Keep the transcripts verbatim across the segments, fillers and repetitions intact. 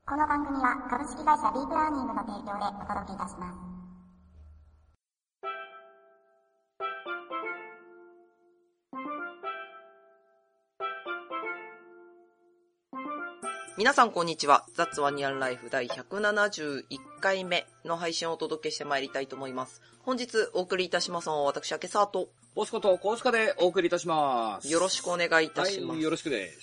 この番組は株式会社ディープラーニングの提供でお届けいたします。 皆さんこんにちは。雑話ニャンライフ第ひゃくななじゅういっかいめの配信をお届けしてまいりたいと思います。本日お送りいたしますのは私、明沢とコシコとコシカでお送りいたします。 よろしくお願いいたします。 はい、よろしくです。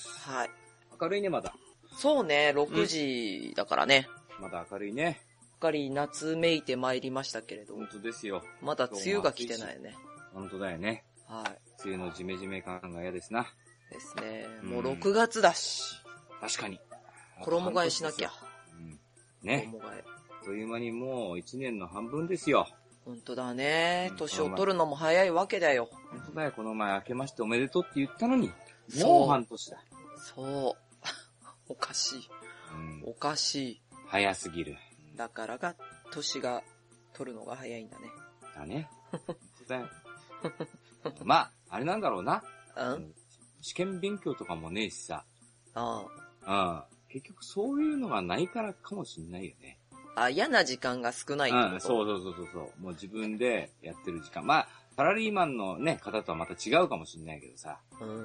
はい。 明るいね、まだ。 そうね、ろくじだからね。 うん、まだ明るいね。 すっかり夏めいてまいりましたけれど。 本当ですよ。 まだ梅雨が来てないね。 本当だよね。 はい。 梅雨のジメジメ感が嫌ですな。 ですね。もうろくがつだし。 確かに。 衣替えしなきゃ。 うん、ね。 衣替え。 あっという間にもう一年の半分ですよ。 本当だね。年を取るのも早いわけだよ。 本当だよ。この前明けましておめでとうって言ったのに、もう半年だ。 そう。おかしい、うん。おかしい。 早すぎる。 だからが、年が取るのが早いんだね。 だね。本当だよ。まあ、あれなんだろうな。 うん。 試験勉強とかもねえしさ。 ああ。ああ。結局そういうのがないからかもしんないよね。 あ、嫌な時間が少ないってこと。 うん、そうそうそうそう。もう自分でやってる時間。まあ、サラリーマンのね、方とはまた違うかもしんないけどさ。うん。うん、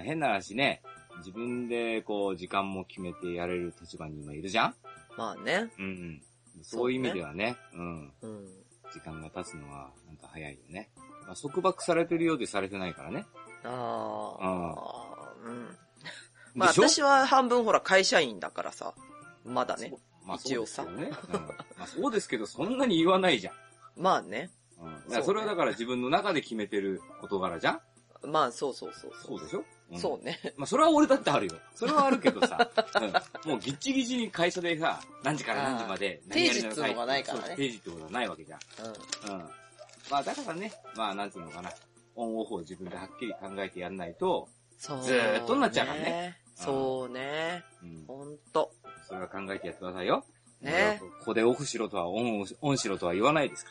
変な話ね。自分でこう、時間も決めてやれる立場に今いるじゃん？ まあね。 うん。そういう意味ではね。うねうん。 うん。時間が経つのはなんか早いよね。まあ、束縛されてるようでされてないからね。 ああ。うん。うんまあ私は半分ほら会社員だからさ、まだね。 まあ、 一応さ。 そうですよね。うん、まあそうですけど、そんなに言わないじゃん。 まあね。 うん。そ, ね、それはだから自分の中で決めてる事柄じゃん。 まあそうそうそうそう。そうでしょ、 うん、そうね。 まあそれは俺だってあるよ。それはあるけどさ、うん、もうギッチギチに会社でさ、何時から何時まで何やりなさい。 定時っていうのがないからね。 定時ってことはないわけじゃん。うん。うん。まあだからね、まあなんていうのかな。オンオフを自分ではっきり考えてやんないと、 そうね、 ずーっとになっちゃうからね。 そうね。うん。ほんと。 それは考えてやってくださいよ。 ね。 ここでオフしろとはオン、オンしろとは言わないですから。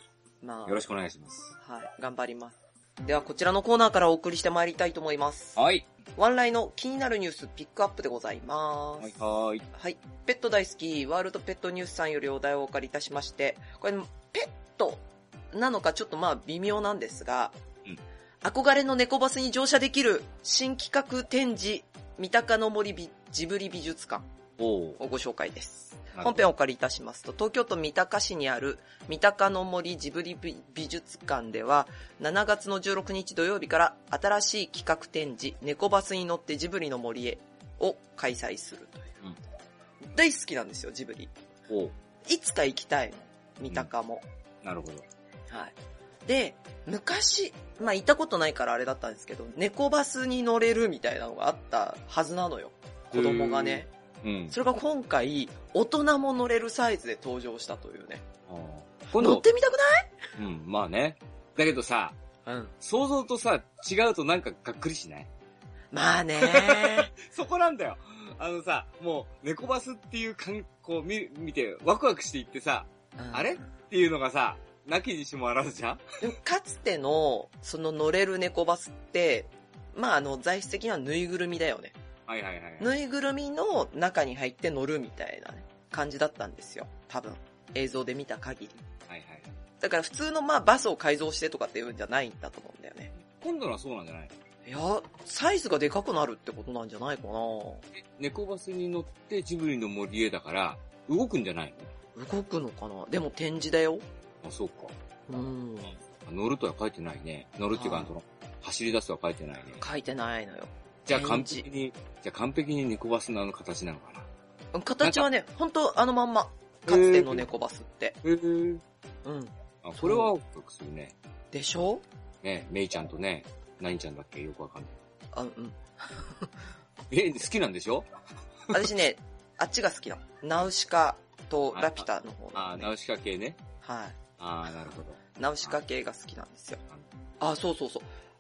まあ。よろしくお願いします。 はい。頑張ります。ではこちらのコーナーからお送りしてまいりたいと思います。 はい。 ワンライの気になるニュースピックアップでございます。 はいはい。 はい。ペット大好き、ワールドペットニュースさんよりお題をお借りいたしまして、これ、ペットなのかちょっとまあ微妙なんですが、うん、憧れの猫バスに乗車できる新企画展示、三鷹の森ジブリ美術館をご紹介です。本編をお借りいたしますと、東京都三鷹市にある三鷹の森ジブリ美術館では、しちがつのじゅうろくにち土曜日から新しい企画展示、猫バスに乗ってジブリの森へを開催するという。うん、大好きなんですよ、ジブリ。 おいつか行きたいの、三鷹も、 うん。なるほど。 はい。で、昔、まあ行ったことないからあれだったんですけど、猫バスに乗れるみたいなのがあったはずなのよ。子供がね。うん、それが今回、大人も乗れるサイズで登場したというね。 今度乗ってみたくない？ うん、まあね。だけどさ、うん、想像とさ、違うとなんかがっくりしない？ まあねそこなんだよ。あのさ、もう、猫バスっていうかん、こう見、見て、ワクワクしていってさ、うん、あれっていうのがさ、なきにしもあらずじゃん？ かつての、その乗れる猫バスって、まああの、材質的にはぬいぐるみだよね。 はいはいはい。 ぬいぐるみの中に入って乗るみたいなね、感じだったんですよ。多分。映像で見た限り。はいはい。だから普通のまあバスを改造してとかっていうんじゃないんだと思うんだよね。 今度はそうなんじゃない？ いや、サイズがでかくなるってことなんじゃないかな。 え、猫バスに乗ってジブリの森へだから、動くんじゃないの？動くのかな？でも展示だよ。 あ、そうか。 うん。 乗るとは書いてないね。乗るっていうか、その、走り出すとは書いてないね。 書いてないのよ。 じゃあ完璧に、じゃあ完璧に猫バスのあの形なのかな。 形はね、ほんとあのまんま。かつての猫バスって。 へー。 うん。 あ、これはワクワクするね。 でしょ？ ね、メイちゃんとね、ナインちゃんだっけよくわかんない。 あ、うん。 え、好きなんでしょ？ 私ね、あっちが好きなの。ナウシカとラピュタの方、ね。 あ、ナウシカ系ね。 はい。 ああ、なるほど。 ナウシカ系が好きなんですよ。あ、そうそうそう。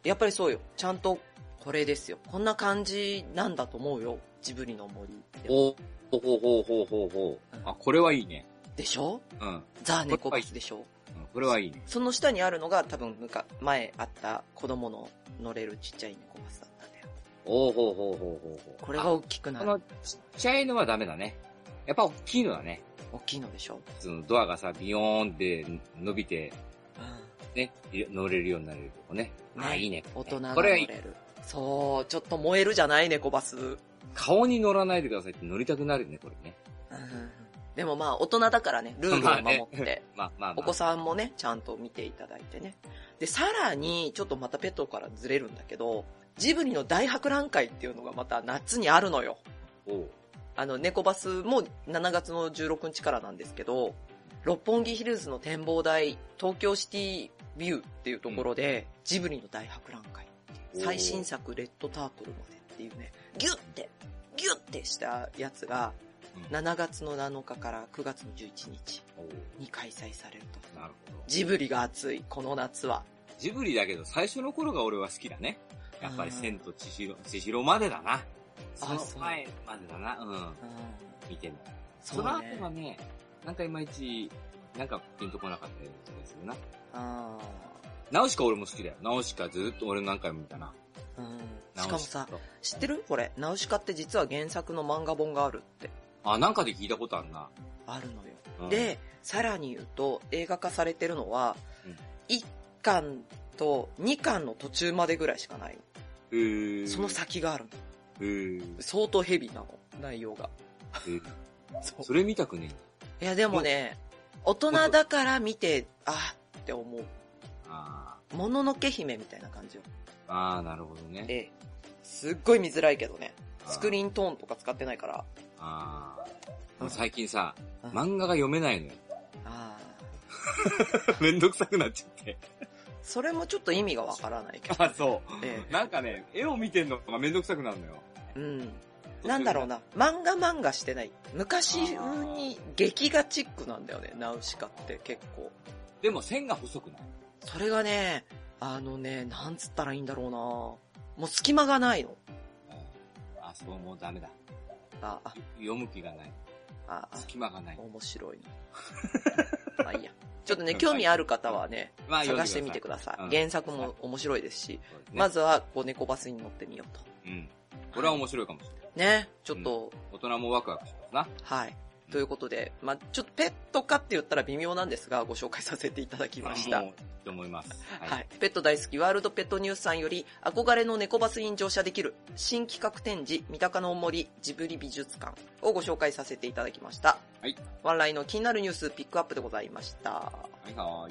やっぱりそうよ。ちゃんと、これですよ。こんな感じなんだと思うよ。ジブリの森。 おほほほほほほ。あ、これはいいね。 でしょ？ うん。 ザ・ネコバスでしょ？ うん、これはいいね。 その下にあるのが多分、前あった子供の乗れるちっちゃい猫バスだったんだよ。 おほほほほほ。 これが大きくなる。 このちっちゃいのはダメだね。 やっぱ大きいのだね。 大きいのでしょ。 そのドアがさ、ビヨーンって伸びて、うん、ね、乗れるようになれるとこね。ね、ああ、いいね。 大人が乗れる。そう、ちょっと燃えるじゃない猫バス。 顔に乗らないでくださいって乗りたくなるね、これね。 うん、でもまあ、大人だからね、ルールを守って、 まあまあまあ、 お子さんもね、ちゃんと見ていただいてね。で、さらに、ちょっとまたペットからずれるんだけど、ジブリの大博覧会っていうのがまた夏にあるのよ。おう。あの、猫バスもしちがつのじゅうろくにちからなんですけど、六本木ヒルズの展望台、東京シティビューっていうところで、うん、ジブリの大博覧会っていう、最新作レッドタートルまでっていうね、ギュッて、ギュッてしたやつが、うん、しちがつのなのかからくがつのじゅういちにちに開催されると。なるほど。ジブリが熱い、この夏は。 ジブリだけど最初の頃が俺は好きだね。やっぱり千と千尋、千尋までだな。その前までだな。うん。うん、見ても。その後はね、なんかいまいち、なんかピンとこなかったような気がするな。あナウシカ俺も好きだよ。ナウシカずっと俺何回も見たな。 うん。しかもさ、知ってるこれ。ナウシカって実は原作の漫画本があるって。 あ、なんかで聞いたことあるな。 あるのよ。うん、で、さらに言うと、映画化されてるのは、うん、いっかんとにかんの途中までぐらいしかない。へー。その先があるの。へー。相当ヘビーなの、内容が。へー。 そ, それ見たくねえ。いやでもね、大人だから見て、あって思う。ああ。もののけ姫みたいな感じよ。 ああ、なるほどね。ええ。 すっごい見づらいけどね。スクリーントーンとか使ってないから。ああ。最近さ、うん、漫画が読めないのよ。ああ。めんどくさくなっちゃって。 それもちょっと意味がわからないけど。 あ、そう、ええ。なんかね、絵を見てんのがめんどくさくなるのよ。うん。 なんだろうな、漫画漫画してない。昔風に劇画チックなんだよね、ナウシカって結構。 でも線が細くない？ それがね、あのね、なんつったらいいんだろうな。もう隙間がないの。 あ、そう、もうダメだ。 ああ読む気がない。ああ隙間がない。 面白いね。まあいいや。ちょっとね、興味ある方はね、まあ、探してみてください。うん、原作も面白いですし、ね、まずはこう猫バスに乗ってみようと。 うん。これは面白いかもしれない。 ね、ちょっと、 うん、大人もワクワクしますな。 はい。ということで、まあちょっとペットかって言ったら微妙なんですが、ご紹介させていただきました。 もういいと思います。 はい、はい。ペット大好きワールドペットニュースさんより、憧れの猫バスに乗車できる新企画展示、三鷹の森ジブリ美術館をご紹介させていただきました。はい。ワンラインの気になるニュースピックアップでございました。はいはい。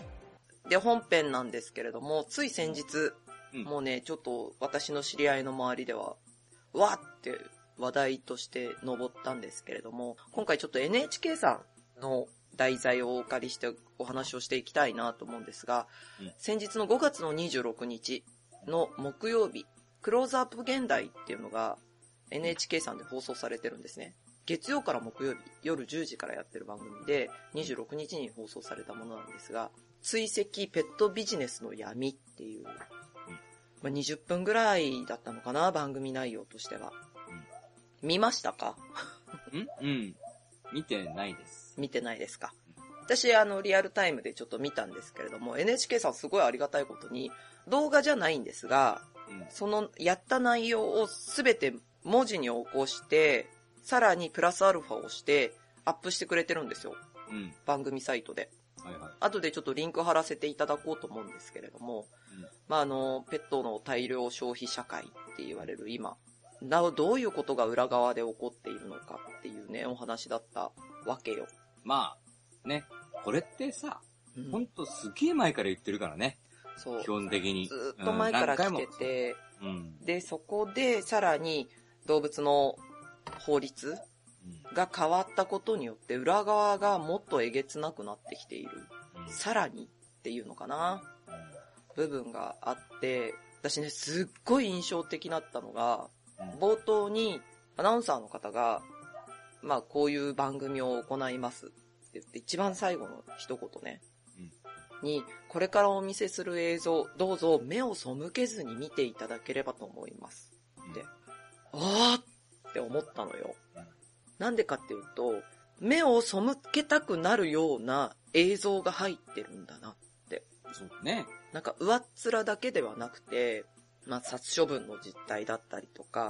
で、本編なんですけれども、つい先日、うん、もうね、ちょっと私の知り合いの周りでは、わーって話題として上ったんですけれども、今回ちょっと エヌエイチケー さんの題材をお借りしてお話をしていきたいなと思うんですが、うん、先日のごがつのにじゅうろくにちの木曜日、クローズアップ現代っていうのが エヌエイチケー さんで放送されてるんですね。月曜から木曜日、夜じゅうじからやってる番組で、にじゅうろくにちに放送されたものなんですが、追跡ペットビジネスの闇っていう、まあ、にじゅっぷんぐらいだったのかな、番組内容としては。うん、見ましたか？ ん？うん。見てないです。 見てないですか。私、あの、リアルタイムでちょっと見たんですけれども、エヌエイチケー さんすごいありがたいことに、動画じゃないんですが、うん、そのやった内容をすべて文字に起こして、さらにプラスアルファをしてアップしてくれてるんですよ。うん、番組サイトで。はいはい、後でちょっとリンク貼らせていただこうと思うんですけれども、うん、まああの、ペットの大量消費社会って言われる今、なおどういうことが裏側で起こっているのかっていうね、お話だったわけよ。 まあ、ね、これってさ、うん、ほんとすげえ前から言ってるからね。そう。基本的に。 ずっと前から来てて、うん、で、そこでさらに動物の法律が変わったことによって裏側がもっとえげつなくなってきている。うん、さらにっていうのかな、うん、部分があって、私ね、すっごい印象的だったのが、うん、冒頭にアナウンサーの方が、まあこういう番組を行いますって言って一番最後の一言ね、うん、に、これからお見せする映像、どうぞ目を背けずに見ていただければと思います。って、あーって思ったのよ。なんでかっていうと、目を背けたくなるような映像が入ってるんだなって。 そうね。 なんか上っ面だけではなくて、まあ殺処分の実態だったりとか、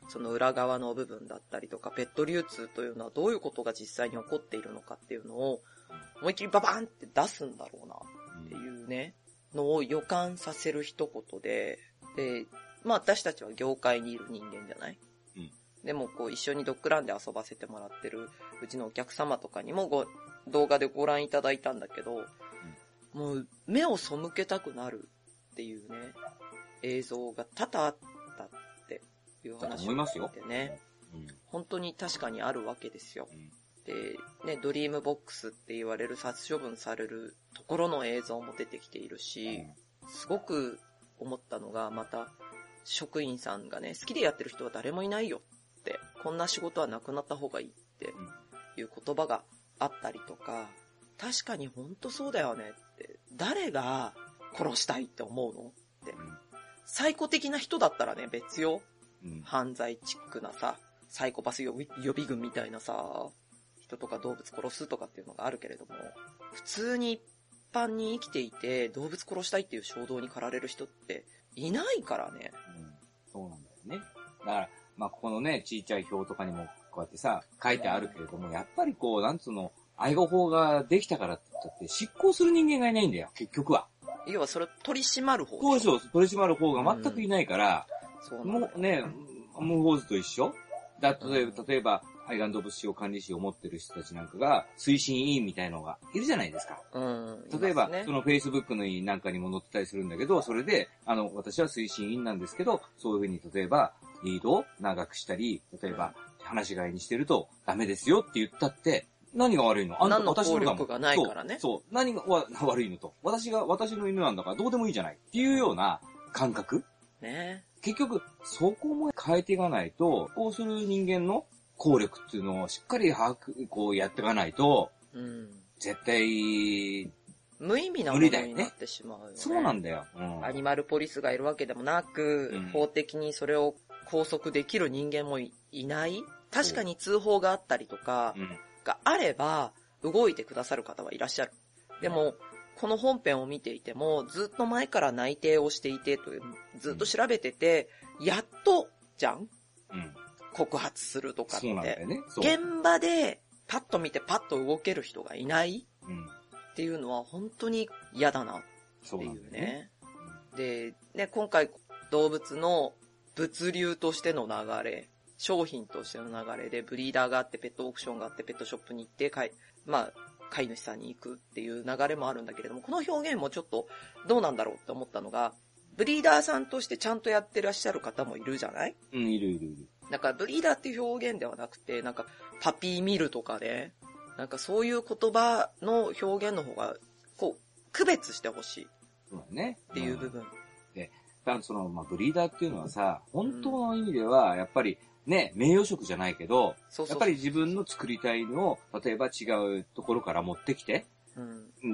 その裏側の部分だったりとか、ペット流通というのはどういうことが実際に起こっているのかっていうのを、思いっきりババンって出すんだろうなっていうね、のを予感させる一言で、で、まあ私たちは業界にいる人間じゃない、うん、でもこう一緒にドッグランで遊ばせてもらってるうちのお客様とかにもご動画でご覧いただいたんだけど、うん、もう目を背けたくなるっていうね、映像が多々あったっていう話を聞いてね、うん、本当に確かにあるわけですよ。うん、で、ね、ドリームボックスって言われる殺処分されるところの映像も出てきているし、うん、すごく思ったのが、また職員さんがね、好きでやってる人は誰もいないよって、こんな仕事はなくなった方がいいっていう言葉があったりとか、確かに本当そうだよねって、誰が殺したいって思うのって、うん、サイコ的な人だったらね、別よ、うん、犯罪チックなさ、サイコパス予備、予備軍みたいなさ、人とか動物殺すとかっていうのがあるけれども、普通に一般に生きていて動物殺したいっていう衝動に駆られる人っていないからね。 うん、そうなんだよね。だから、まあ、ここのね、ちいちゃい表とかにもこうやってさ、書いてあるけれども、やっぱりこう、なんつうの、愛護法ができたからって言ったって、執行する人間がいないんだよ、結局は。 要はそれ取り締まる方そうそう、取り締まる方が全くいないから、 うん、そうもうね、無法図と一緒だ、例えば、例えば、愛玩動物使用管理士を持ってる人たちなんかが、推進委員みたいなのがいるじゃないですか。 うん。 例えば、ね、その Facebook のなんかにも載ってたりするんだけど、それで、あの、私は推進委員なんですけど、そういうふうに、例えば、リードを長くしたり、例えば、話し飼いにしてるとダメですよって言ったって、何が悪いの？ あんた私のだもん。何の効力がないからね。 そう。そう。何が悪いのと。私が、私の犬なんだからどうでもいいじゃない。っていうような感覚。 ね。 結局、そこも変えていかないと、こうする人間の効力っていうのをしっかり把握、こうやっていかないと、うん、絶対、 無意味なものになってしまうよね。 そうなんだよ、うん。 アニマルポリスがいるわけでもなく、うん、法的にそれを拘束できる人間も い, いない。確かに通報があったりとか、があれば、動いてくださる方はいらっしゃる。でも、この本編を見ていても、ずっと前から内定をしていてという、ずっと調べてて、うん、やっと、じゃん、うん、告発するとかって。そうなんだよね。現場で、パッと見てパッと動ける人がいない、うん、っていうのは本当に嫌だなっていうね。うで、ね、今回動物の物流としての流れ、商品としての流れでブリーダーがあってペットオークションがあってペットショップに行って飼い、まあ、飼い主さんに行くっていう流れもあるんだけれども、この表現もちょっとどうなんだろうって思ったのが、ブリーダーさんとしてちゃんとやってらっしゃる方もいるじゃない？ うん、いるいるいる。 だからブリーダーっていう表現ではなくて、なんかパピーミルとかね、なんかそういう言葉の表現の方が、こう、区別してほしい。 そうだね。 っていう部分。うん、 で、その、まあ、ブリーダーっていうのはさ、本当の意味では、やっぱり、ね、名誉職じゃないけど、そうそうそう、やっぱり自分の作りたいのを、例えば違うところから持ってきて、うん、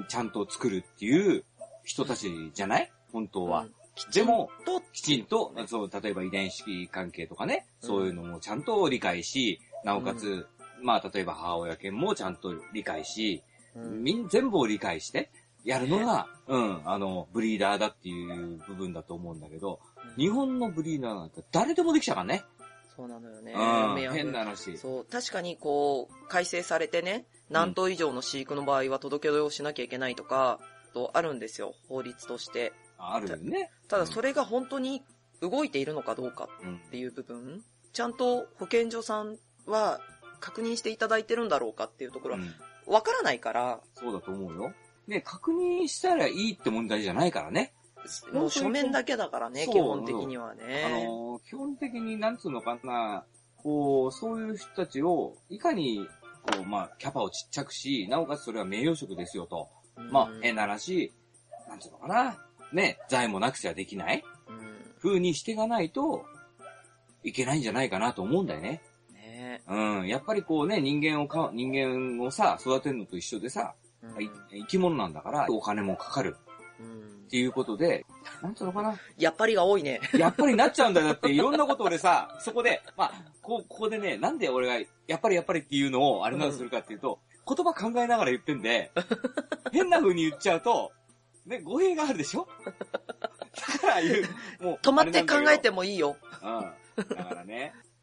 ちゃんと作るっていう人たちじゃない？本当は。うん、でも、きちんと、そう、例えば遺伝子関係とかね、うん、そういうのもちゃんと理解し、なおかつ、うん、まあ、例えば母親犬もちゃんと理解し、うん、みん全部を理解して、やるのが、うん、あの、ブリーダーだっていう部分だと思うんだけど、うん、日本のブリーダーなんて誰でもできちゃうからね。 そうなのよね。 うん、変な話。 そう、確かにこう、改正されてね、何頭以上の飼育の場合は届け出をしなきゃいけないとか、とあるんですよ、法律として。 あるよね。 ただそれが本当に動いているのかどうかっていう部分、うん、ちゃんと保健所さんは確認していただいてるんだろうかっていうところは、わからないから、 うん。そうだと思うよ。ね、確認したらいいって問題じゃないからね。 もう書面だけだからね、基本的にはね。 あのー、基本的になんつうのかな、こう、そういう人たちを、いかに、こう、まあ、キャパをちっちゃくし、なおかつそれは名誉職ですよと。まあ、変な話、なんつうのかな、ね、財もなくちゃできない、うん、風にしていかないといけないんじゃないかなと思うんだよね。 ね、 うん、やっぱりこうね、人間をか、人間をさ、育てるのと一緒でさ、うん、生き物なんだから、お金もかかる。うん、っていうことで、なんつうのかな。 やっぱりが多いね。 やっぱりなっちゃうんだよ。だっていろんなこと俺さ、そこで、まあ、こう、ここでね、なんで俺が、やっぱりやっぱりっていうのをあれなんするかっていうと、うん、言葉考えながら言ってんで、変な風に言っちゃうと、ね、語弊があるでしょ？だから言う、 もう。止まって考えてもいいよ。 うん。だからね。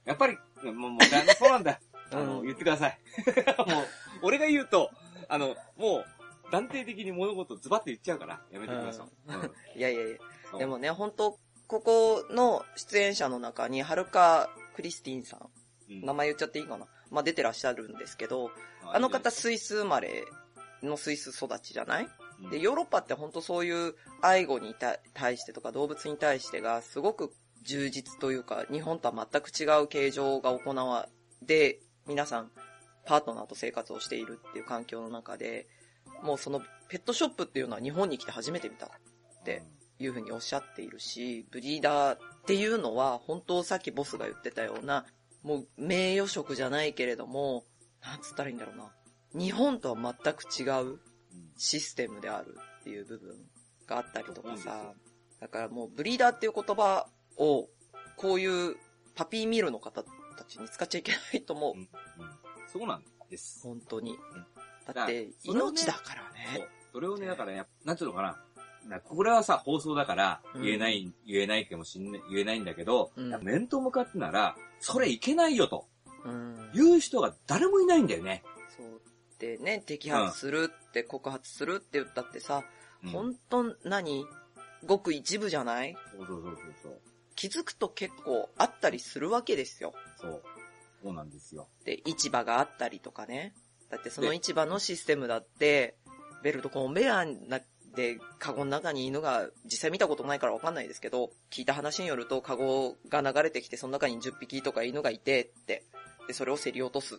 やっぱり、もう、もう、そうなんだ。あの、うん、言ってください。もう、俺が言うと、あの、もう、断定的に物事をズバッと言っちゃうから、やめてください。うんうん、 いやいやいや。でもね、本当ここの出演者の中に、はるかクリスティンさん、うん、名前言っちゃっていいかな。まあ、出てらっしゃるんですけど、あ, あの方スイス生まれのスイス育ちじゃない、うん、で、ヨーロッパって本当そういう愛護に対してとか動物に対してがすごく充実というか、日本とは全く違う形状が行われ、皆さんパートナーと生活をしているっていう環境の中で、もうそのペットショップっていうのは日本に来て初めて見たっていうふうにおっしゃっているし、ブリーダーっていうのは本当さっきボスが言ってたような、もう名誉職じゃないけれども、なんつったらいいんだろうな。日本とは全く違うシステムであるっていう部分があったりとかさ。だからもうブリーダーっていう言葉をこういうパピーミルの方たちに使っちゃいけないと思う。うんうん、 そうなんです。 本当に。うん、だって命だからね。 そう。それをね、だからね、なんていうのかな。これはさ、放送だから言えない、うん、言えないかもしんない、言えないんだけど、うん、面と向かってなら、それいけないよと、うん、言う人が誰もいないんだよね。 そう。でね、摘発するって告発するって言ったってさ、うん、本当何ごく一部じゃない？ そうそうそうそう。 気づくと結構あったりするわけですよ。 そう。そうなんですよ。 で、市場があったりとかね。だってその市場のシステムだって、ベルトコンベヤーなで、カゴの中に犬が、実際見たことないからわかんないですけど、聞いた話によると、カゴが流れてきて、その中にじゅっぴきとか犬がいて、って。で、それを競り落とすって。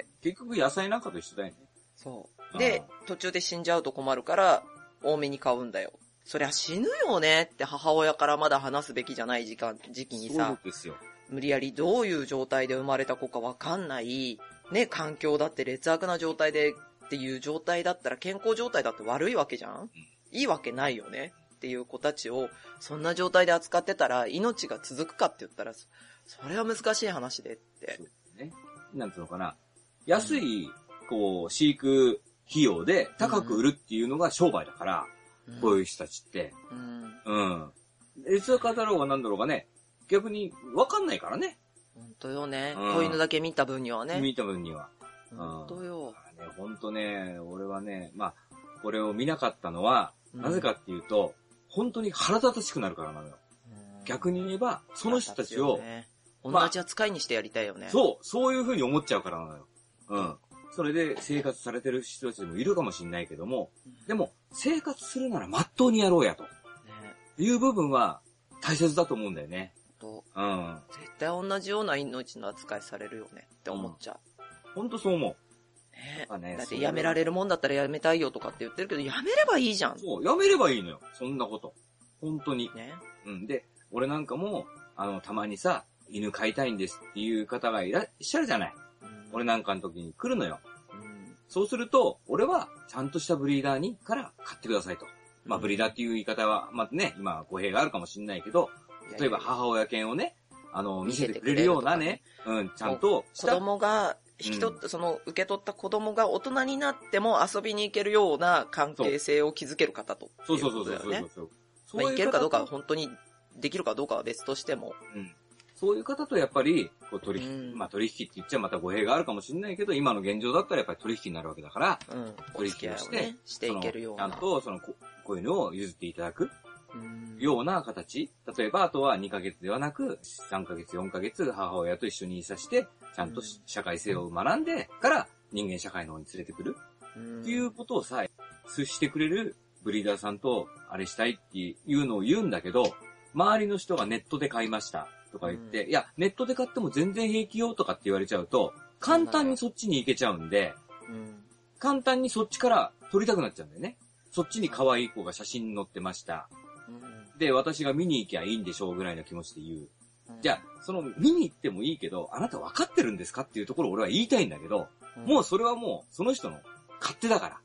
結局野菜なんかと一緒だよね。 そう。で、途中で死んじゃうと困るから、多めに買うんだよ。そりゃ死ぬよねって母親からまだ話すべきじゃない時間、時期にさ。 そうですよ。 無理やりどういう状態で生まれた子かわかんない。ね、環境だって劣悪な状態でっていう状態だったら健康状態だって悪いわけじゃん、うん、いいわけないよねっていう子たちをそんな状態で扱ってたら命が続くかって言ったら、それは難しい話でって。 そうですね。なんていうのかな。安い、こう、飼育費用で高く売るっていうのが商売だから、うん、こういう人たちって。うん。うん。劣悪だろうがなんだろうがね、逆に分かんないからね。 本当よね。子、うん、犬だけ見た分にはね。 見た分には。 本当よ。 ね、本当ね、俺はね、まあ、これを見なかったのは、うん、なぜかっていうと、本当に腹立たしくなるからなのよ。逆に言えば、その人たちを、 ね、まあ、同じ扱いにしてやりたいよね。 そう、そういう風に思っちゃうからなのよ。うん。それで生活されてる人たちもいるかもしれないけども、うん、でも、生活するなら真っ当にやろうやと。ね、いう部分は大切だと思うんだよね。うん。 絶対同じような命の扱いされるよねって思っちゃう。 うん、ほんとそう思う。 ねえ。ね、だってやめられるもんだったらやめたいよとかって言ってるけど、やめればいいじゃん。 そう、やめればいいのよ。そんなこと。本当に。ね。うん。で、俺なんかも、あの、たまにさ、犬飼いたいんですっていう方がいらっしゃるじゃない。うん、俺なんかの時に来るのよ。うん、そうすると、俺はちゃんとしたブリーダーにから買ってくださいと。まあ、ブリーダーっていう言い方は、まあね、今語弊があるかもしれないけど、例えば母親犬をね、あの、見せてくれるようなね、うん、ちゃんと子供が、引き取った、うん、その、受け取った子供が大人になっても遊びに行けるような関係性を築ける方と、ね。 そうそうそうそうそうそう。 まあ、行けるかどうかは本当にできるかどうかは別としても。 うん。そういう方とやっぱり、こう取引、うん、まあ取引って言っちゃまた語弊があるかもしれないけど、今の現状だったらやっぱり取引になるわけだから、うん、取引をして、ね、 していけるような。 ちゃんとその、こういうのを譲っていただく。ような形。例えば、あとはにかげつではなく、さんかげつ、よんかげつ母親と一緒にいさして、ちゃんと社会性を学んでから人間社会の方に連れてくる。っていうことをさ、してくれるブリーダーさんとあれしたいっていうのを言うんだけど、周りの人がネットで買いましたとか言って、いや、ネットで買っても全然平気よとかって言われちゃうと、簡単にそっちに行けちゃうんで、簡単にそっちから撮りたくなっちゃうんだよね。そっちに可愛い子が写真に載ってました。で、私が見に行きゃいいんでしょうぐらいの気持ちで言う。じゃあ、その見に行ってもいいけど、あなた分かってるんですかっていうところを俺は言いたいんだけど、うん、もうそれはもうその人の勝手だから。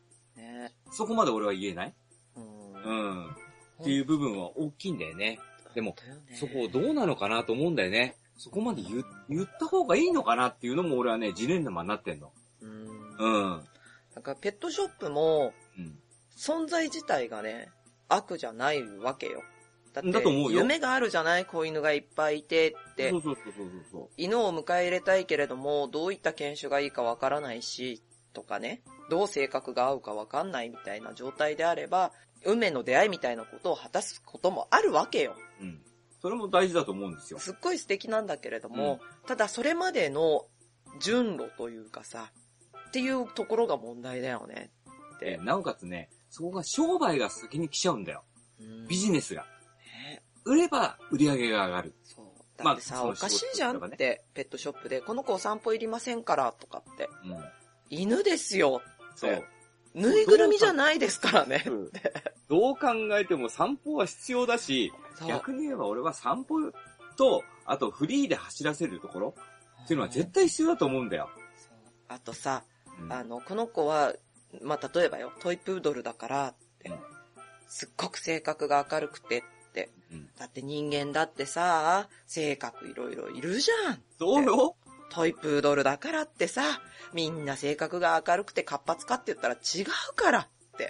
ね、そこまで俺は言えない、うん、うん。っていう部分は大きいんだよね。でも、そこをどうなのかなと思うんだよね。そこまで 言, 言った方がいいのかなっていうのも俺はね、ジレンマになってんの。うん。うん。 なんかペットショップも、うん、存在自体がね、悪じゃないわけよ。 だって夢があるじゃない、子犬がいっぱいいてって。 そうそうそうそうそう。 犬を迎え入れたいけれども、どういった犬種がいいかわからないし、とかね、どう性格が合うかわかんないみたいな状態であれば、運命の出会いみたいなことを果たすこともあるわけよ。 うん。それも大事だと思うんですよ。 すっごい素敵なんだけれども、うん、ただそれまでの順路というかさ、っていうところが問題だよねって。 なおかつね、そこが商売が先に来ちゃうんだよ。うん、ビジネスが。ね、売れば売り上げが上がる。 そう。だってさ、まあ、おかしいじゃんって、ペットショップで、この子お散歩いりませんからとかって。うん、犬ですよって。そう。ぬいぐるみじゃないですからねって。 どう考えても散歩は必要だし、逆に言えば俺は散歩と、あとフリーで走らせるところっていうのは絶対必要だと思うんだよ。 あとさ、うん、あの、この子は、まあ、例えばよ、トイプードルだからって、うん、すっごく性格が明るくてって、うん、だって人間だってさ、性格いろいろいるじゃん。 そうよ。 トイプードルだからってさ、みんな性格が明るくて活発かって言ったら違うからって。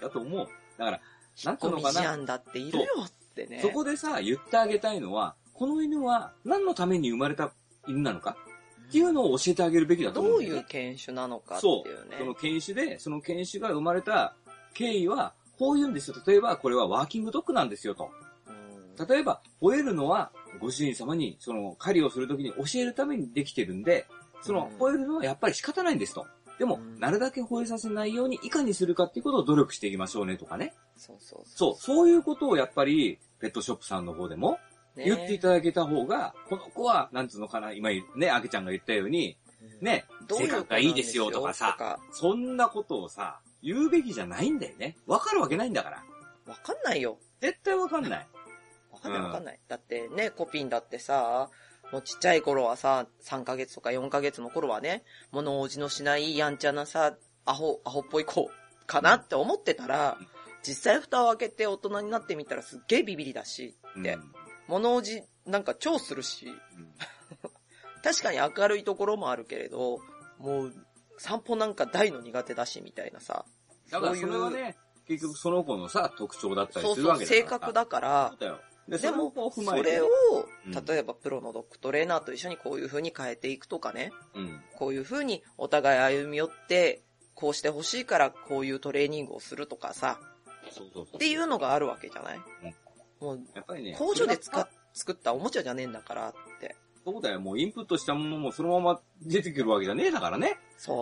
だと思う。だから、 引っ込み思案だっているよってね。 そこでさ、言ってあげたいのは、この犬は何のために生まれた犬なのかっていうのを教えてあげるべきだと思う、 ね。どういう犬種なのかっていうね。 そう。その犬種で、その犬種が生まれた経緯は、こう言うんですよ。例えば、これはワーキングドッグなんですよと。例えば、吠えるのは、ご主人様に、その、狩りをするときに教えるためにできてるんで、その、吠えるのはやっぱり仕方ないんですと。でも、なるだけ吠えさせないようにいかにするかっていうことを努力していきましょうねとかね。 そうそうそう。そう、そういうことをやっぱり、ペットショップさんの方でも、言っていただけた方が、この子は、なんつうのかな、今ね、あけちゃんが言ったように、ね、性格がいいですよとかさ、そんなことをさ、言うべきじゃないんだよね。わかるわけないんだから。 わかんないよ。 絶対わかんない。 わかんないわかんない。うん、だってね、コピンだってさ、もうちっちゃい頃はさ、さんかげつとかよんかげつの頃はね、物おじのしないやんちゃなさ、アホ、アホっぽい子かなって思ってたら、うん、実際蓋を開けて大人になってみたらすっげえビビりだしって、うん、物おじなんか超するし、うん、確かに明るいところもあるけれど、もう散歩なんか大の苦手だしみたいなさ。 だからそれはね、結局その子のさ、特徴だったりするわけだから。そうそう、性格だから、 そうだよ。 で, でも、それを、例えばプロのドッグトレーナーと一緒にこういう風に変えていくとかね、うん、こういう風にお互い歩み寄って、こうしてほしいからこういうトレーニングをするとかさ、 そうそうそう、 っていうのがあるわけじゃない、うん、もう、やっぱりね、工場で使っ作ったおもちゃじゃねえんだからって。 そうだよ、もうインプットしたものもそのまま出てくるわけじゃねえだからね。 そう。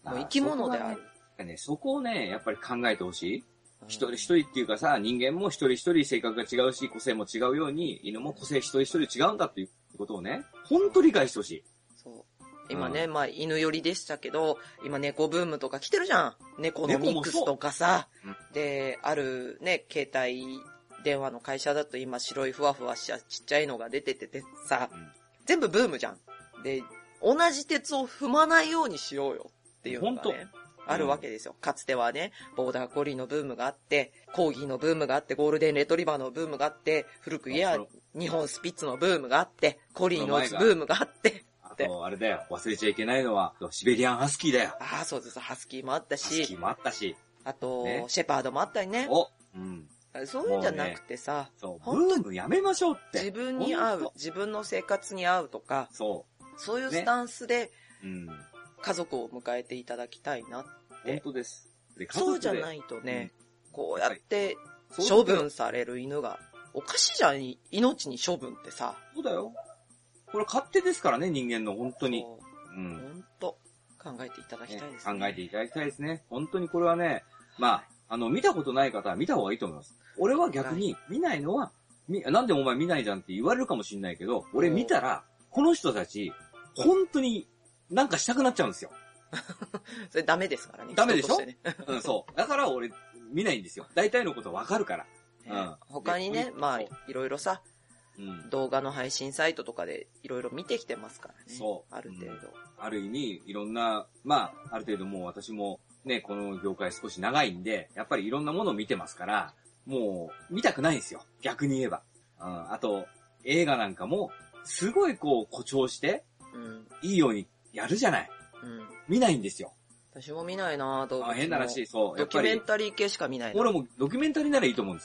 もう生き物である。 そ, ね、そこをね、やっぱり考えてほしい。一人一人っていうかさ、人間も一人一人性格が違うし、個性も違うように、犬も個性一人一人違うんだっていうことをね、ほんと理解してほしい。 そう。今ね、うん、まあ犬寄りでしたけど、今猫ブームとか来てるじゃん。猫のミックスとかさ。うん、で、あるね、携帯電話の会社だと今白いふわふわしたちっちゃいのが出てててさ、うん、全部ブームじゃん。で、同じ鉄を踏まないようにしようよっていうのがね。あるわけですよ。かつてはね、ボーダーコリーのブームがあって、コーギーのブームがあって、ゴールデンレトリバーのブームがあって、古く言えば日本スピッツのブームがあって、コリーのブームがあって。 あと、あれだよ、忘れちゃいけないのは、シベリアンハスキーだよ。 ああ、そうです。ハスキーもあったし。 ハスキーもあったし。 あと、ね、シェパードもあったりね。 お、うん。 そういうんじゃなくてさ、 ね、そう、ブームやめましょうって。 自分に合う、自分の生活に合うとか、そう。そういうスタンスで、ね、うん、家族を迎えていただきたいなって。 本当です。 でそうじゃないとね、うん、こうやって処分される犬が、おかしいじゃん、命に処分ってさ。 そうだよ。これ勝手ですからね、人間の、本当に。 うん。本当考えていただきたいですね。 ね、考えていただきたいですね。本当にこれはね、まあ、あの、見たことない方は見た方がいいと思います。俺は逆に見ないのは、みなんでお前見ないじゃんって言われるかもしれないけど、俺見たら、この人たち、本当になんかしたくなっちゃうんですよ。 それダメですからね。 ダメでしょ、ね、うん、そう。だから俺、見ないんですよ。大体のことわかるから。 うん。他にね、まあ、いろいろさ、うん、動画の配信サイトとかでいろいろ見てきてますからね。そう。ある程度、うん。 ある意味、いろんな、まあ、ある程度もう私もね、この業界少し長いんで、やっぱりいろんなものを見てますから、もう、見たくないんですよ。逆に言えば。うん。あと、映画なんかも、すごいこう、誇張して、うん、いいようにやるじゃない。うん。見ないんですよ。 私も見ないなぁ、動物も。 あ、変な話、そう。 ドキュメンタリー系しか見ないな。 俺もドキュメンタリーならいいと思うんですよ。う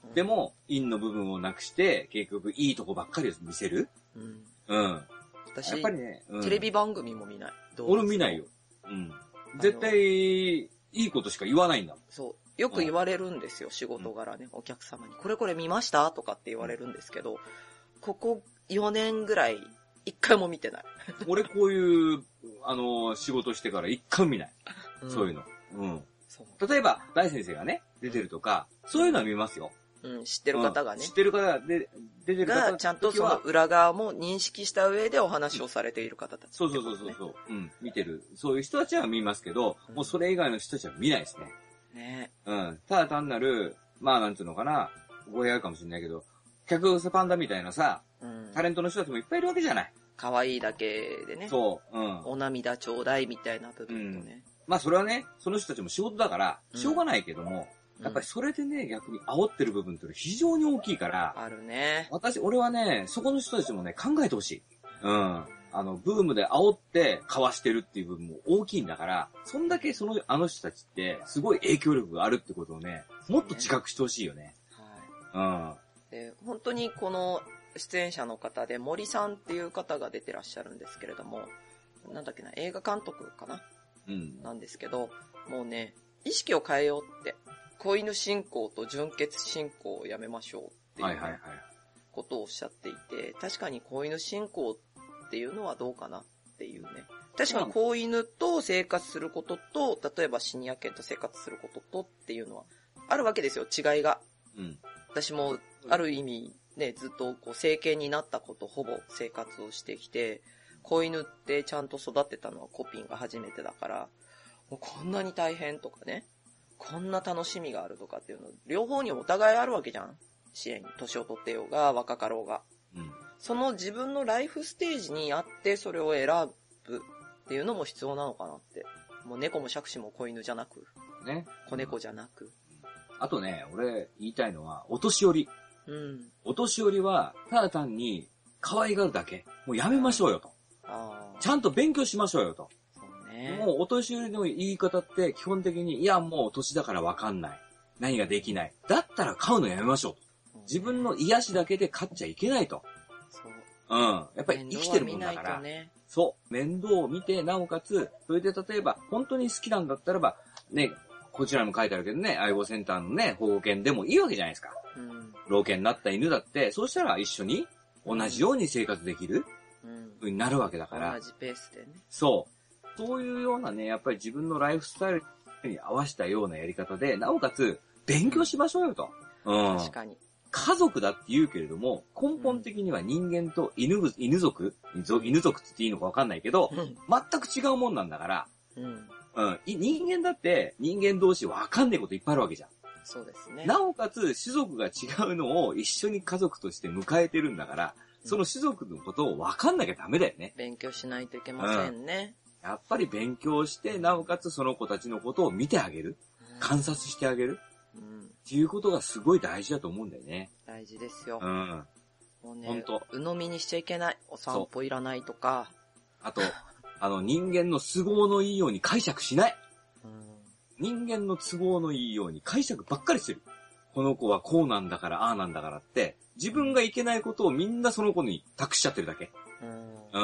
でも、陰の部分をなくして、結局いいとこばっかりを見せる。うん。うん。 私、やっぱりね、うん、テレビ番組も見ない。 俺見ないよ。うん。絶対、いいことしか言わないんだもん。 そう。よく言われるんですよ、仕事柄ね、お客様に。これこれ見ましたとかって言われるんですけど、ここよねんぐらい、一回も見てない。 俺こういう、あの、仕事してから一回も見ない。うん、そういうの。うん。例えば、大先生がね、出てるとか、そういうのは見ますよ。 うん、知ってる方がね。 うん、知ってる方がで出てる方が、ちゃんとその裏側も認識した上でお話をされている方たち、ね。 そうそうそうそうそう。うん、見てる。そういう人たちは見ますけど、うん、もうそれ以外の人たちは見ないですね。ね。うん。ただ単なる、まあなんていうのかな、語弊あるかもしれないけど、客寄せパンダみたいなさ、うん、タレントの人たちもいっぱいいるわけじゃない。 可愛いだけでね。そう。うん。お涙ちょうだいみたいな部分とね。 うん、まあそれはね、その人たちも仕事だから、しょうがないけども、うん、やっぱりそれでね、逆に煽ってる部分っていうのは非常に大きいから、 あるね。 私、俺はね、そこの人たちもね、考えてほしい。うん。あの、ブームで煽ってかわしてるっていう部分も大きいんだから、そんだけその、あの人たちって、すごい影響力があるってことをね、もっと自覚してほしいよね。 はい。うん。で、本当にこの出演者の方で、森さんっていう方が出てらっしゃるんですけれども、なんだっけな、映画監督かな、うん。なんですけど、もうね、意識を変えようって、子犬信仰と純血信仰をやめましょうっていうことをおっしゃっていて、確かに子犬信仰っていうのはどうかなっていうね。確かに子犬と生活することと、例えばシニア犬と生活することとっていうのはあるわけですよ、違いが。うん、私もある意味ね、ずっとこう成犬になったことほぼ生活をしてきて、子犬ってちゃんと育てたのはコピンが初めてだから、もうこんなに大変とかね、こんな楽しみがあるとかっていうの、両方にお互いあるわけじゃん。支援に年を取ってようが若かろうが。うん、その自分のライフステージにあってそれを選ぶっていうのも必要なのかなって。もう猫も杓子も子犬じゃなく。ね。子猫じゃなく。 あとね、俺言いたいのは、お年寄り。うん。お年寄りは、ただ単に可愛がるだけ。もうやめましょうよと。あちゃんと勉強しましょうよと。そうね。もうお年寄りの言い方って基本的に、いやもう年だからわかんない。何ができない。だったら飼うのやめましょうと。自分の癒しだけで飼っちゃいけないと。そう。うん。やっぱり生きてるもんだから。ね、そう。面倒を見て、なおかつ、それで例えば、本当に好きなんだったらば、ね、こちらにも書いてあるけどね、愛護センターのね、保護犬でもいいわけじゃないですか。うん。老犬になった犬だって、そうしたら一緒に同じように生活できる、うん、風になるわけだから。 同じペースでね。 そう。そういうようなね、やっぱり自分のライフスタイルに合わせたようなやり方で、なおかつ、勉強しましょうよと。うん。確かに。家族だって言うけれども、根本的には人間と犬、犬族犬族って言っていいのかわかんないけど、うん、全く違うもんなんだから、うん。うん。人間だって人間同士わかんないこといっぱいあるわけじゃん。 そうですね。 なおかつ種族が違うのを一緒に家族として迎えてるんだから、うん、その種族のことをわかんなきゃダメだよね。 勉強しないといけませんね。 うん、やっぱり勉強して、なおかつその子たちのことを見てあげる。うん、観察してあげる。うん、っていうことがすごい大事だと思うんだよね。 大事ですよ。うん。もうね、ほんと。鵜呑みにしちゃいけない。お散歩いらないとか。 あと、あの人間の都合のいいように解釈しない。うん、人間の都合のいいように解釈ばっかりしてる。この子はこうなんだから、ああなんだからって、自分がいけないことをみんなその子に託しちゃってるだけ。うん。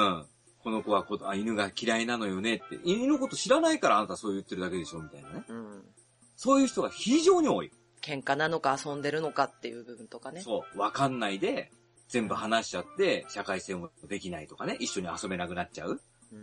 うん。この子はこあ犬が嫌いなのよねって。犬のこと知らないからあなたそう言ってるだけでしょみたいなね。うん。そういう人が非常に多い。 喧嘩なのか遊んでるのかっていう部分とかね。 そう。わかんないで、全部話しちゃって、社会性もできないとかね。一緒に遊べなくなっちゃう。うん。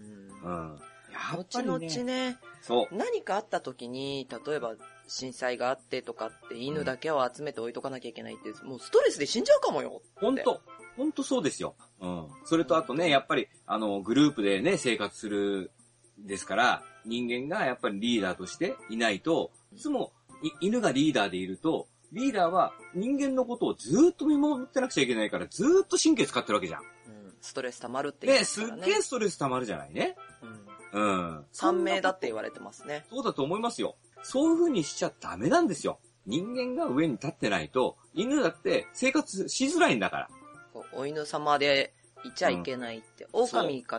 うん。 やっぱりね、後々ね、そう。何かあった時に、例えば震災があってとかって犬だけを集めて置いとかなきゃいけないって、うん、もうストレスで死んじゃうかもよ。 ほんと。ほんとそうですよ。うん。それとあとね、やっぱり、あの、グループでね、生活する、ですから、人間がやっぱりリーダーとしていないと、いつも犬がリーダーでいると、リーダーは人間のことをずーっと見守ってなくちゃいけないから、ずーっと神経使ってるわけじゃん。うん。 ストレス溜まるって言うね。すっげーストレス溜まるじゃないね。うん。うん。 三名だって言われてますね。 そうだと思いますよ。そういう風にしちゃダメなんですよ。人間が上に立ってないと、犬だって生活しづらいんだから。 お犬様でいちゃいけないって。うん、狼かな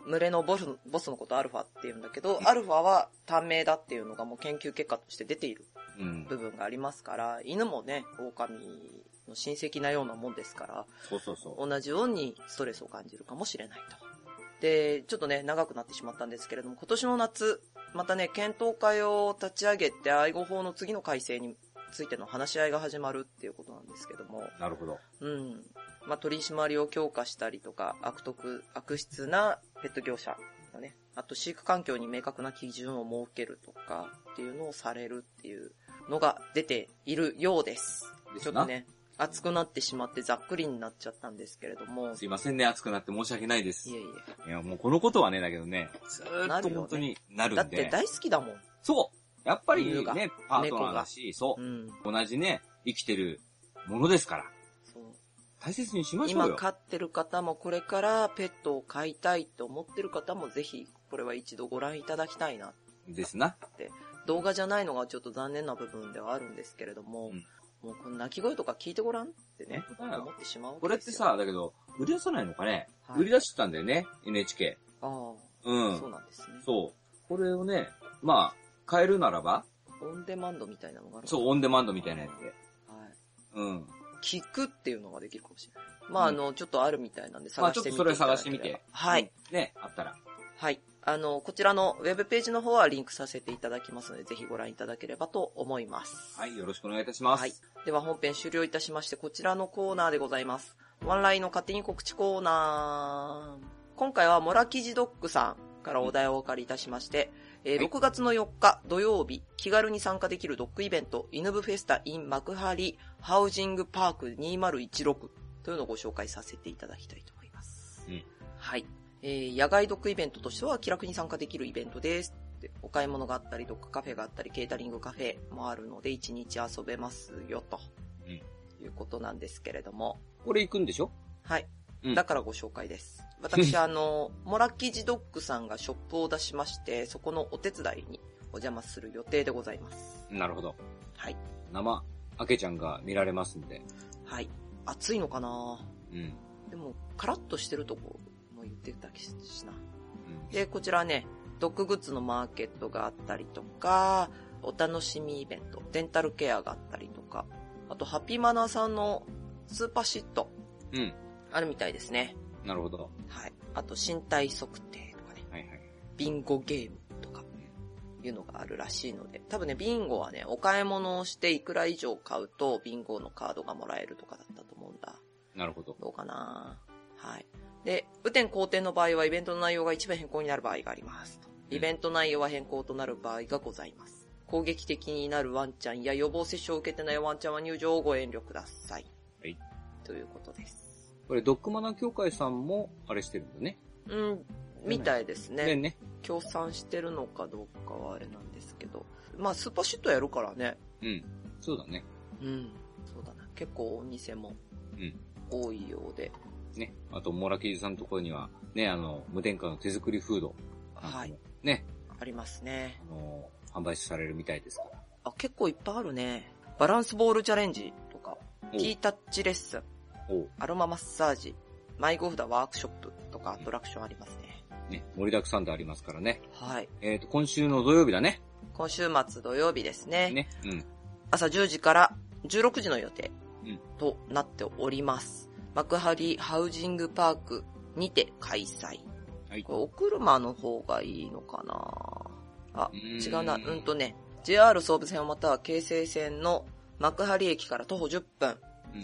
群れのボス、ボスのことアルファって言うんだけど、アルファは短命だっていうのがもう研究結果として出ている部分がありますから、うん、犬もね、狼の親戚なようなもんですから、 そうそうそう。 同じようにストレスを感じるかもしれないと。で、ちょっとね、長くなってしまったんですけれども、今年の夏、またね、検討会を立ち上げて、愛護法の次の改正についての話し合いが始まるっていうことなんですけども。 なるほど。 うん。まあ、取り締まりを強化したりとか、悪徳、悪質なペット業者がね、あと飼育環境に明確な基準を設けるとかっていうのをされるっていうのが出ているようです。ちょっとね、熱くなってしまってざっくりになっちゃったんですけれども。 すいませんね、熱くなって申し訳ないです。 いえいえ。 いや、もうこのことはね、だけどね、ずーっと本当になるんで。 だって大好きだもん。 そうやっぱりね、パートナーだし、そう、うん、同じね、生きてるものですから。そう。大切にしましょうよ。 今飼ってる方もこれからペットを飼いたいと思ってる方もぜひ、これは一度ご覧いただきたいな。 ですな。 って。動画じゃないのがちょっと残念な部分ではあるんですけれども、うん、もうこの鳴き声とか聞いてごらんってね、思ってしまうわけですよ。 これってさ、だけど、売り出さないのかね、はい、売り出してたんだよね、エヌエイチケー。 ああ。 うん。 そうなんですね。 そう。これをね、まあ、買えるならば、 オンデマンドみたいなのがある。 そう、オンデマンドみたいなやつで。はい。 うん。聞くっていうのができるかもしれない。まあ、うん、あの、ちょっとあるみたいなんで探してみて。まあ、ちょっとそれ探してみて。 はい。 ね、あったら。 はい。あの、こちらのウェブページの方はリンクさせていただきますので、ぜひご覧いただければと思います。 はい、よろしくお願いいたします。はい。 では本編終了いたしまして、こちらのコーナーでございます。ワンラインの勝手に告知コーナー。今回はモラキジドッグさんからお題をお借りいたしまして、えーはい、ろくがつのよっか土曜日、気軽に参加できるドッグイベント、犬部フェスタ in 幕張ハウジングパークにせんじゅうろくというのをご紹介させていただきたいと思います。うん、はい。えー、野外ドッグイベントとしては気楽に参加できるイベントです。お買い物があったり、ドッグカフェがあったり、ケータリングカフェもあるので、いちにち遊べますよ、と、うん、いうことなんですけれども。 これ行くんでしょ？ はい。うん、だからご紹介です。私、あの、モラキジドッグさんがショップを出しまして、そこのお手伝いにお邪魔する予定でございます。 なるほど。 はい。 生、あけちゃんが見られますんで。 はい。暑いのかな？ うん。 でも、カラッとしてるとこも言ってたしな。うん、で、こちらね、ドッググッズのマーケットがあったりとか、お楽しみイベント、デンタルケアがあったりとか、あと、ハッピーマナーさんのスーパーシット。 うん。 あるみたいですね。 なるほど。 はい。あと、身体測定とかね。 はいはい。 ビンゴゲームとか、いうのがあるらしいので、多分ね、ビンゴはね、お買い物をしていくら以上買うと、ビンゴのカードがもらえるとかだったと思うんだ。 なるほど。 どうかな？はい。で、雨天好天の場合はイベントの内容が一部変更になる場合があります。イベント内容は変更となる場合がございます。攻撃的になるワンちゃんや予防接種を受けてないワンちゃんは入場をご遠慮ください。 はい。 ということです。 これ、ドッグマナー協会さんも、あれしてるんだね。 うん、みたいですね。 ねね。 協賛してるのかどうかはあれなんですけど。まあ、スーパーシットやるからね。 うん。そうだね。 うん。そうだな。結構お店も、うん。多いようで。 ね。あと、モラキジさんのところには、ね、あの、無添加の手作りフード。 はい。 ね。 ありますね。 あの、販売されるみたいですから。 あ、結構いっぱいあるね。バランスボールチャレンジとか、ティータッチレッスン。アロママッサージ、迷子札ワークショップとかアトラクションありますね。 ね、盛りだくさんでありますからね。 はい。 えっと、今週の土曜日だね。 今週末土曜日ですね。 ね。うん。 朝じゅうじからじゅうろくじの予定となっております。幕張ハウジングパークにて開催。はい。これお車の方がいいのかな？あ、違うな。うんとね、ジェイアール 総武線または京成線の幕張駅から徒歩じゅっぷん。うん。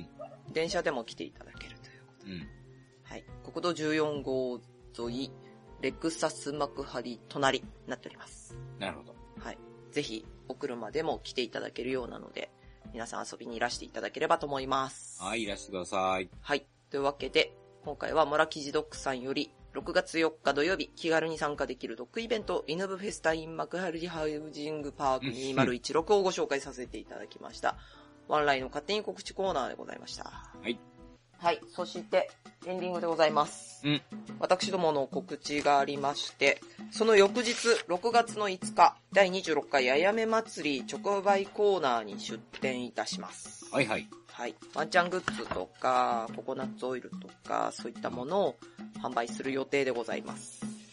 電車でも来ていただけるということで。うん。はい。国道じゅうよん号沿い、レクサス幕張隣になっております。 なるほど。 はい。ぜひ、お車でも来ていただけるようなので、皆さん遊びにいらしていただければと思います。 はい、いらしてください。 はい。というわけで、今回はモラキジドッグさんより、ろくがつよっか土曜日、気軽に参加できるドッグイベント、犬部フェスタイン幕張ハウジングパークにせんじゅうろくをご紹介させていただきました。ワンラインの勝手に告知コーナーでございました。 はい。 はい。そして、エンディングでございます。 うん。 私どもの告知がありまして、その翌日、ろくがつのいつか、だいにじゅうろっかいあやめ祭り直売コーナーに出店いたします。 はいはい。 はい。ワンちゃんグッズとか、ココナッツオイルとか、そういったものを販売する予定でございます。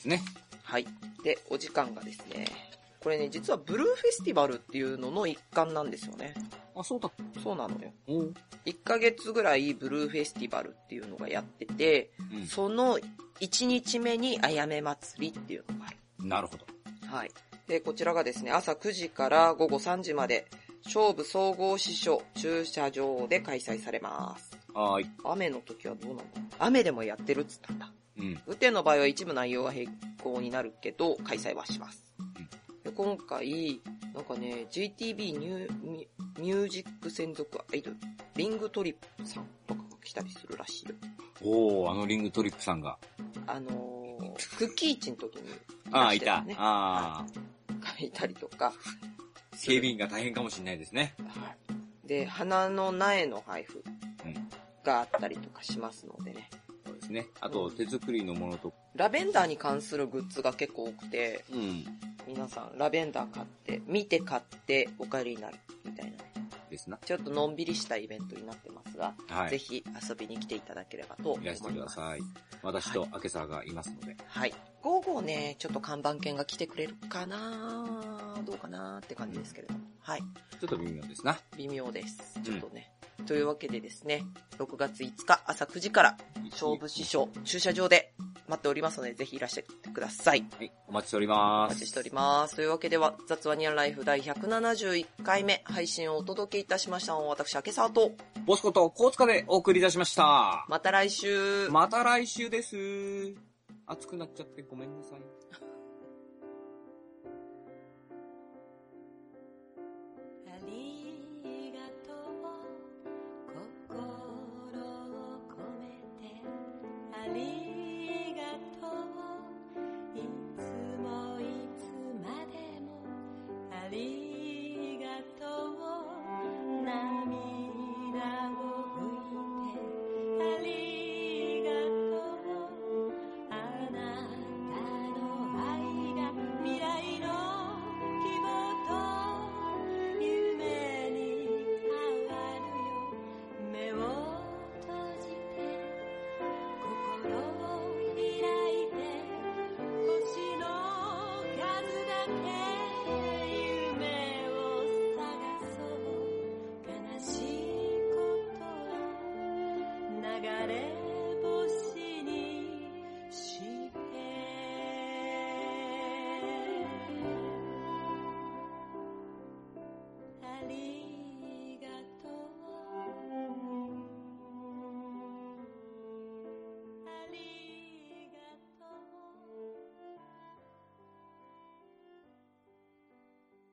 ですね。 はい。で、お時間がですね、これね、実はブルーフェスティバルっていうのの一環なんですよね。 あ、そうだ。 そうなのよ。 おう。 いっかげつぐらいブルーフェスティバルっていうのがやってて、うん、そのいちにちめにあやめ祭りっていうのがある。 なるほど。 はい。で、こちらがですね、朝くじからごごさんじまで、勝負総合支所駐車場で開催されます。 はい。 雨の時はどうなの？雨でもやってるっつったんだ。うん。雨天の場合は一部内容は変更になるけど、開催はします。うん、で今回、なんかね、ジェイティービー ニューミミュージック専属アイドル、リングトリップさんとかが来たりするらしいよ。 おー、あのリングトリップさんが。 あのー、クッキーチの時に、ね。 ああ、いた。ああ。いたりとか。 警備員が大変かもしれないですね。 はい。で、花の苗の配布があったりとかしますのでね。 うん、そうですね。あと、手作りのものと。 ラベンダーに関するグッズが結構多くて、うん、皆さんラベンダー買って、見て買ってお帰りになるみたいなね。 ですな。 ちょっとのんびりしたイベントになってますが、はい、ぜひ遊びに来ていただければと思います。 いらしてください。私と明沢がいますので。 はい。午後ね、ちょっと看板犬が来てくれるかなどうかなって感じですけれども。はい。 ちょっと微妙ですな。 微妙です。ちょっとね。うん、というわけでですね、ろくがついつか朝くじから勝負師匠駐車場で待っておりますので、ぜひいらしてください。 はい。お待ちしております。 お待ちしております。というわけでは、雑話ニャンライフ第ひゃくななじゅういっかいめ配信をお届けいたしましたのは、私、明沢と、 ボスコとコーツカでお送りいたしました。 また来週。 また来週です。暑くなっちゃってごめんなさい。 星の数だけ